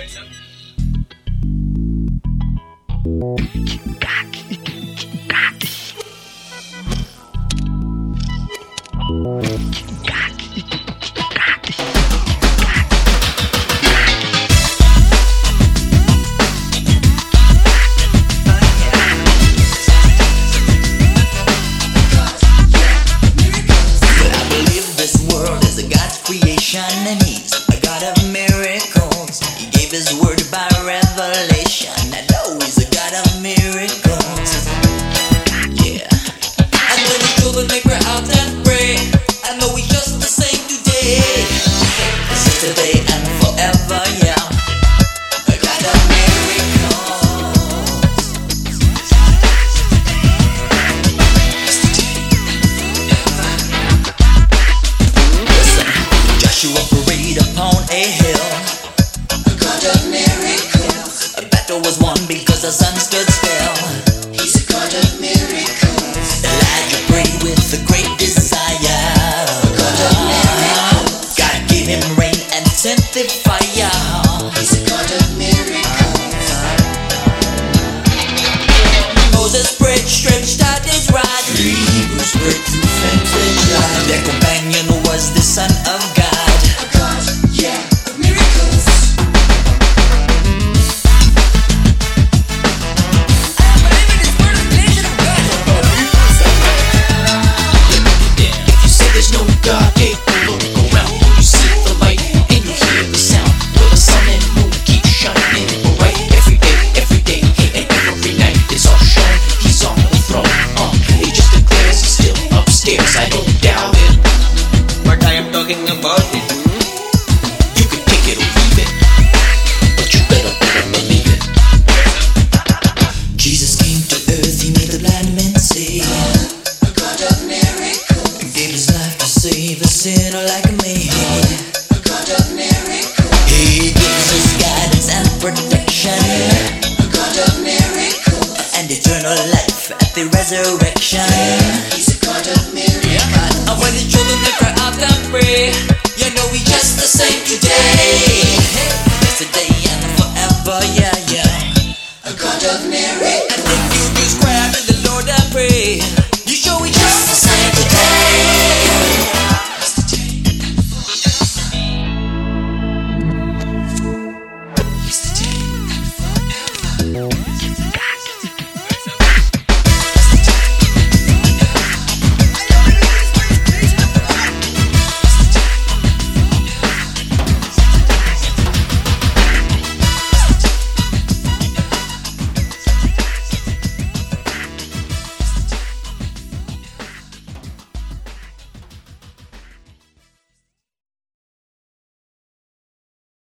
And he's a God of miracles. He gave his word by revelation. I know he's a God of miracles. Yeah. I know the children may cry out and pray. I know he's just the same today. Today and forever, yeah. A God of miracles. Listen, Joshua prayed upon a hill. A God of miracles. A battle was won because the sun stood still. He's a God of miracles. Elijah prayed with a great desire. A God of miracles. God gave him rain and sent the fire. He's a God of miracles. Moses prayed, stretched out his rod. 3 Hebrews break through fence and dry. Their companion was the Son of God. Save a sinner like me. A God of miracles. He gives us guidance and protection. A God of miracles. And eternal life at the resurrection.